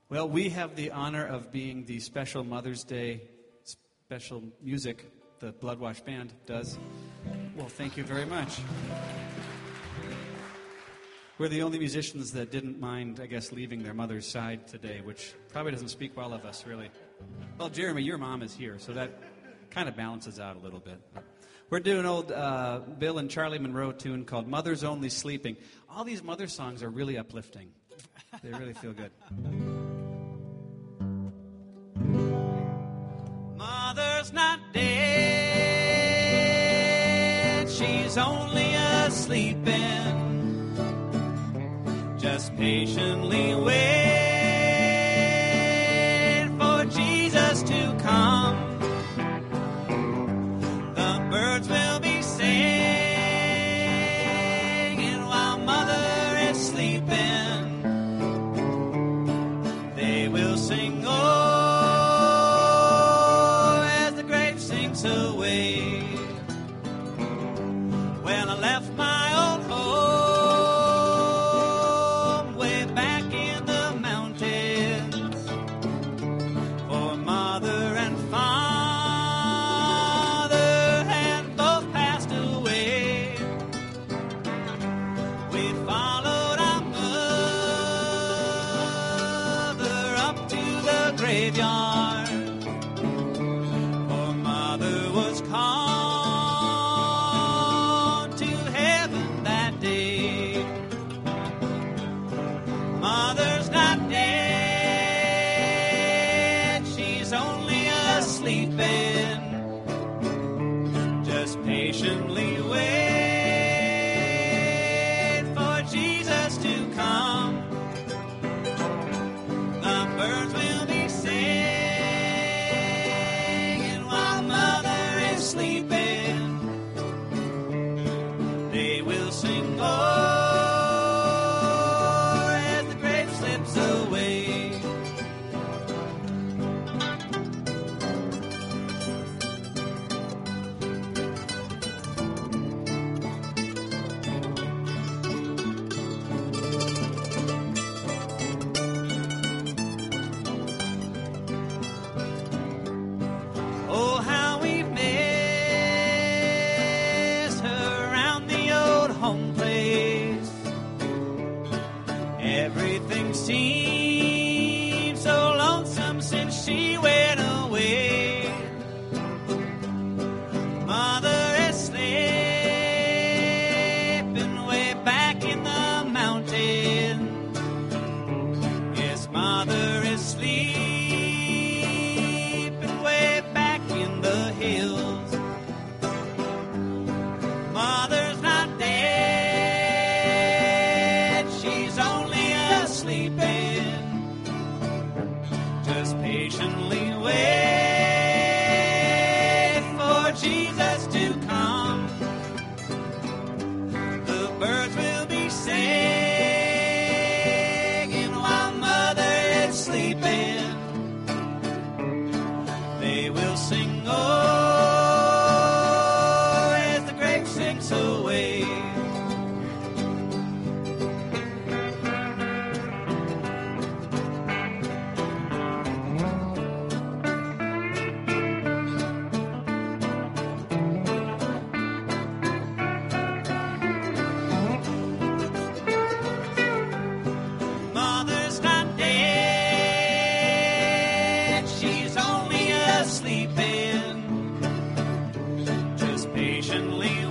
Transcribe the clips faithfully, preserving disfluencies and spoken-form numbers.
Well, we have the honor of being the special Mother's Day special music the Bloodwash Band does. Well, thank you very much. We're the only musicians that didn't mind, I guess, leaving their mother's side today, which probably doesn't speak well of us, really. Well, Jeremy, your mom is here, so that kind of balances out a little bit. We're doing an old uh, Bill and Charlie Monroe tune called Mother's Only Sleeping. All these mother songs are really uplifting. They really feel good. Mother's not dead, she's only a-sleepin'. Just patiently wait for Jesus to come. The birds will be singing while Mother is sleeping. They will sing, oh, as the grave sinks away. Well, I left my old home way back in the mountains, for Mother and Father had both passed away. We followed our mother up to the graveyard, for Mother was called to heaven that day. Mother's not dead, she's only a-sleepin'. Just patiently wait for Jesus to come. The birds will be singing while Mother is sleeping. They will sing, oh, as the grave slips away. Oh, how we've missed her around the old home place. Everything seems so lonesome since she went away. Mother is sleeping way back in the mountain. Yes, Mother is sleeping way back in the hills. Mother's not dead, she's only a-sleeping. Just patiently wait for Jesus to come. The birds will be singing while Mother is sleeping. They will sing, oh, as the grave sinks away. Mother's not dead, she's only a-sleeping. Just patiently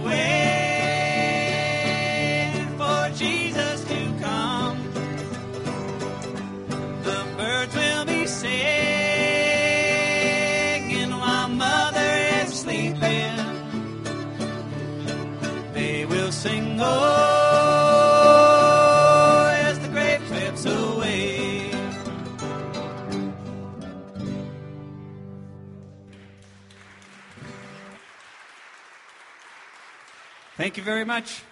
wait for Jesus to come. The birds will be singing while Mother is sleeping. They will sing, oh, as the grave slips away. Thank you very much.